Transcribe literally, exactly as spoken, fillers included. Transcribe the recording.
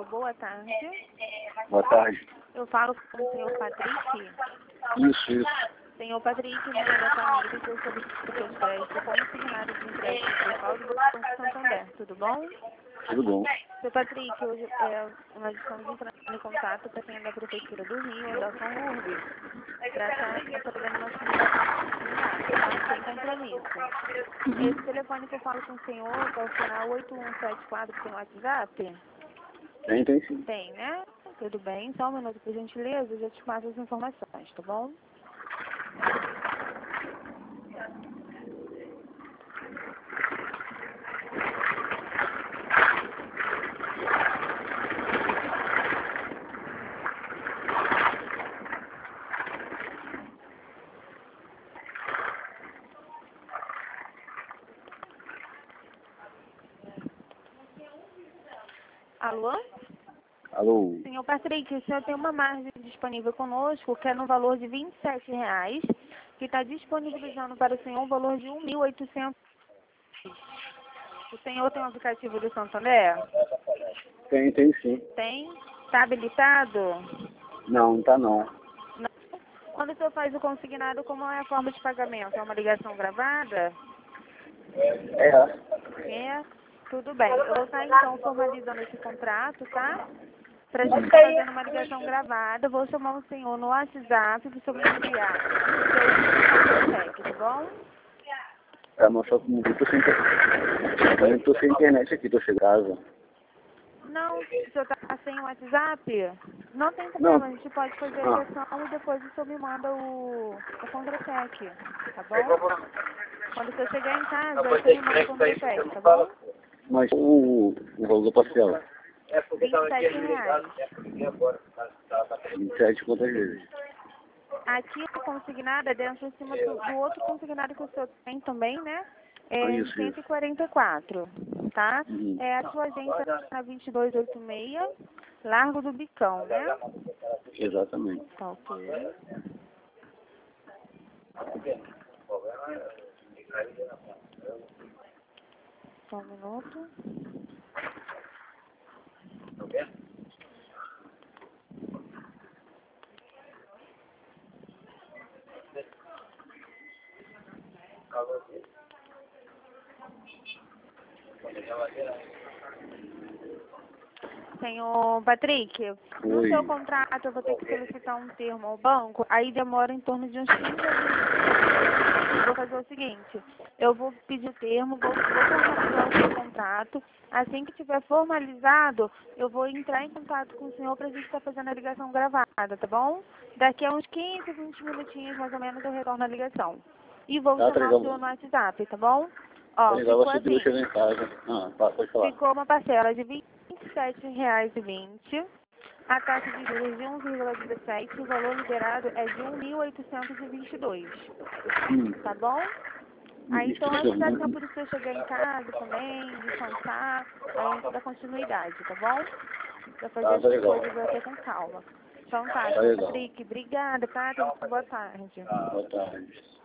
Alô, boa tarde. Boa tarde. Eu falo com o senhor Patrick. Isso, isso. Senhor Patrick, meu nome é Tamires, eu sou do seus créditos consignado de empréstimo pessoal do Banco Santander, tudo bom? Tudo bom. Senhor Patrick, hoje é, nós estamos entrando em contato com a senhora da Prefeitura do Rio, Anderson Urbe, para estar fazendo nossa ligação, sem compromisso. Esse telefone que eu falo com o senhor, que é o final oito um sete quatro, tem WhatsApp? Tem, tem sim. Tem, né? Tudo bem. Só um minuto, por gentileza, eu já te passo as informações, tá bom? Alô? Alô? Senhor Patrick, o senhor tem uma margem disponível conosco, que é no valor de vinte e sete reais, que está disponibilizando para o senhor um valor de um mil e oitocentos reais. O senhor tem um aplicativo do Santander? Tem, tem sim. Tem? Está habilitado? Não, não tá não. Não. Quando o senhor faz o consignado, como é a forma de pagamento? É uma ligação gravada? É. É? Tudo bem. Eu vou estar, então, formalizando esse contrato, tá? Para a gente estar fazendo uma ligação gravada, vou chamar o senhor no WhatsApp para o senhor me enviar o seu cheque, tá bom? É, mas só que eu tô sem internet. Eu tô sem internet aqui, tô sem casa. Não, o senhor está sem o WhatsApp? Não tem problema, a gente pode fazer a ligação e depois o senhor me manda o, o contra-cheque, tá bom? Quando o senhor chegar em casa, o senhor me manda o contra-cheque, tá bom? Mas o, o valor parcial? vinte e sete reais. vinte e sete quantas vezes? Aqui o consignado é dentro em cima do, do outro consignado que o senhor tem também, né? É Ah, em isso, cento e isso. quarenta e quatro, tá? Uhum. É a sua agência na vinte e dois oitenta e seis, Largo do Bicão, né? Exatamente. Tá ok. Só um minuto. Senhor Patrick, no Oi. seu contrato eu vou ter que solicitar um termo ao banco, aí demora em torno de uns quinze a vinte dias. Eu vou fazer o seguinte, eu vou pedir o termo, vou, vou formalizar o seu contrato, assim que tiver formalizado, eu vou entrar em contato com o senhor para a gente estar fazendo a ligação gravada, tá bom? Daqui a uns quinze, vinte minutinhos mais ou menos eu retorno a ligação. E vou Tá, tá chamar o legal. senhor no WhatsApp, tá bom? Tá Ó, legal, ficou você assim. chegar em casa. Ah, tá, pode falar. Ficou uma parcela de vinte e sete reais e vinte, a taxa de juros de um vírgula dezessete, o valor liberado é de um mil oitocentos e vinte e dois, Hum. tá bom? Aí Isso, então acho que dá isso. tempo de você chegar em casa também, descansar, aí a gente dá continuidade, tá bom? Pra fazer Tá, tá essas legal. coisas até com calma. Então tá, Tá senhor legal. Patrick, obrigada, tá? Tenha uma boa tarde. Boa tarde.